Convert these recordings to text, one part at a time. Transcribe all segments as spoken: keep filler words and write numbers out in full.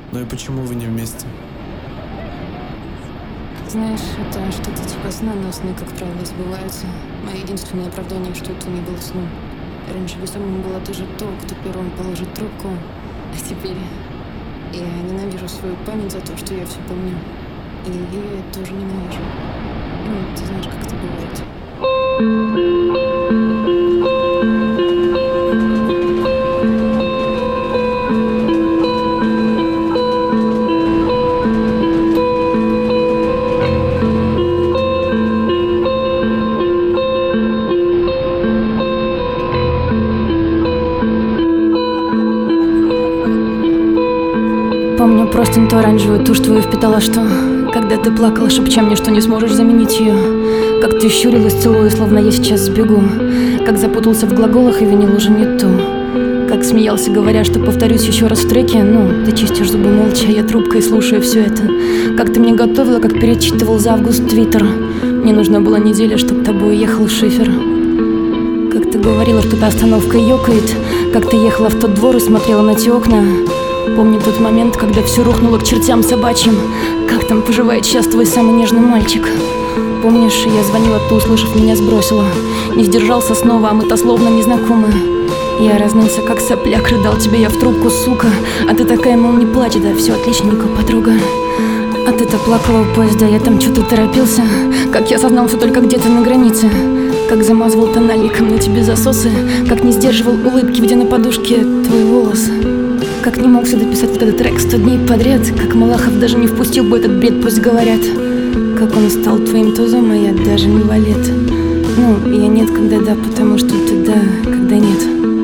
Ну и почему вы не вместе? Знаешь, это что-то типа сна, но сны, как правило, сбываются. Мое единственное оправдание, что это не было сном. Раньше весомым была тоже то, кто первым положит трубку. А теперь я ненавижу свою память за то, что я все помню. И ее я тоже ненавижу. Ну, ты знаешь, как это бывает. Помню простынь ту оранжевую, тушь твою впитала, что когда ты плакала, шепча мне, что не сможешь заменить ее. Как ты щурилась, целуя, словно я сейчас сбегу. Как запутался в глаголах и винил уже не ту. Как смеялся, говоря, что повторюсь еще раз в треке. Ну, ты чистишь зубы молча, я трубкой слушаю все это. Как ты мне готовила, как перечитывал за август твиттер. Мне нужна была неделя, чтоб тобой ехал шифер. Как ты говорила, что та остановка ёкает. Как ты ехала в тот двор и смотрела на те окна. Помню тот момент, когда все рухнуло к чертям собачьим. Как там поживает сейчас твой самый нежный мальчик? Помнишь, я звонила, ты, услышав меня, сбросила. Не сдержался снова, а мы-то словно незнакомы. Я разнылся, как сопляк, рыдал тебе я в трубку, сука. А ты такая, мол, не плачь, да все отличненько, подруга. А ты-то плакала у поезда, я там что-то торопился. Как я сознался только где-то на границе. Как замазывал тональником на тебе засосы. Как не сдерживал улыбки, видя на подушке твой волос. Как не мог сюда писать вот этот трек сто дней подряд. Как Малахов даже не впустил бы этот бред, пусть говорят. Как он стал твоим тузом, а я даже не валет. Ну, я нет, когда да, потому что ты да, когда нет.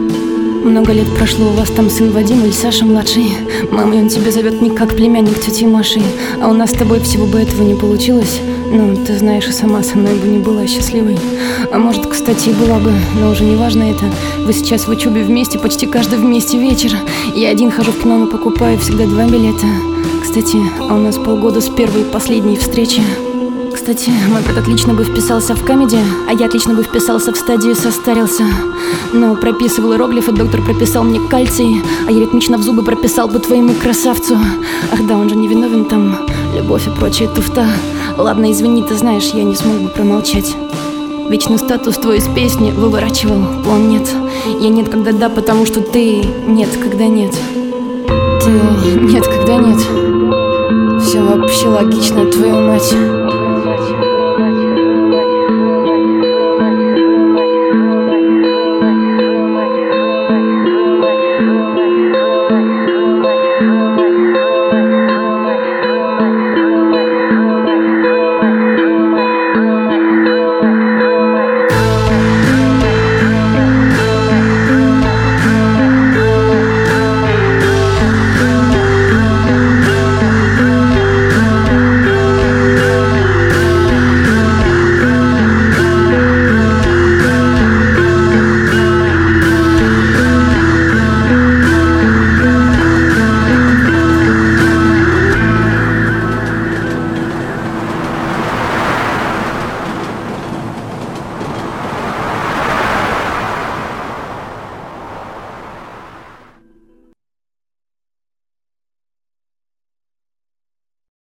Много лет прошло, у вас там сын Вадим или Саша младший. Мама, он тебя зовет не как племянник тети Маши. А у нас с тобой всего бы этого не получилось. Ну, ты знаешь, и сама со мной бы не была счастливой. А может, кстати, и была бы, но уже не важно это. Вы сейчас в учебе вместе, почти каждый вместе вечер. Я один хожу в кино, но покупаю всегда два билета. Кстати, а у нас полгода с первой и последней встречи. Кстати, мой брат отлично бы вписался в комедию, а я отлично бы вписался в стадию «состарился». Но прописывал иероглифы, доктор прописал мне кальций, а я ритмично в зубы прописал бы твоему красавцу. Ах да, он же не виновен там, любовь и прочая туфта. Ладно, извини, ты знаешь, я не смог бы промолчать. Вечный статус твой из песни выворачивал, он нет. Я нет, когда да, потому что ты нет, когда нет. Ты нет, когда нет. Все вообще логично, твою мать.